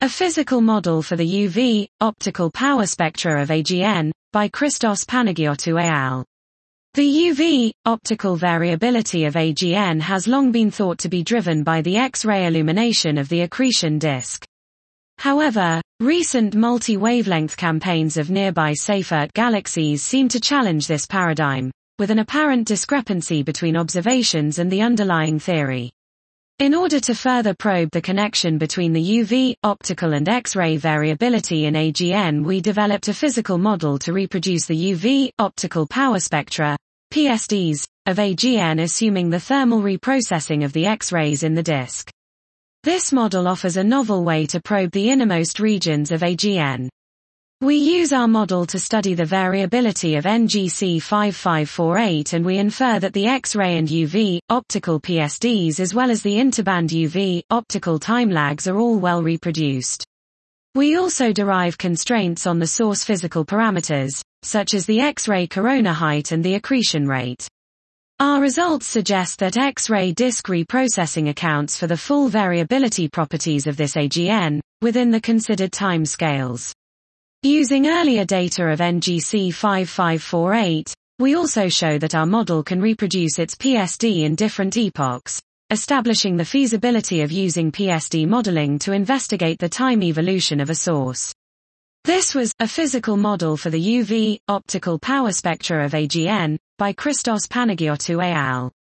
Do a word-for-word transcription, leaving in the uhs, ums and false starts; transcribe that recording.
A physical model for the U V, optical power spectra of A G N, by Christos Panagiotou et al. The U V, optical variability of A G N has long been thought to be driven by the X-ray illumination of the accretion disk. However, recent multi-wavelength campaigns of nearby Seyfert galaxies seem to challenge this paradigm, with an apparent discrepancy between observations and the underlying theory. In order to further probe the connection between the U V, optical and X-ray variability in A G N, we developed a physical model to reproduce the U V, optical power spectra, P S Ds, of A G N assuming the thermal reprocessing of the X-rays in the disk. This model offers a novel way to probe the innermost regions of A G N. We use our model to study the variability of N G C five five four eight, and we infer that the X-ray and U V, optical P S Ds as well as the interband U V, optical time lags are all well reproduced. We also derive constraints on the source physical parameters, such as the X-ray corona height and the accretion rate. Our results suggest that X-ray disk reprocessing accounts for the full variability properties of this A G N, within the considered time scales. Using earlier data of N G C five five four eight, we also show that our model can reproduce its P S D in different epochs, establishing the feasibility of using P S D modeling to investigate the time evolution of a source. This was a physical model for the U V, optical power spectra of A G N, by Christos Panagiotou et al.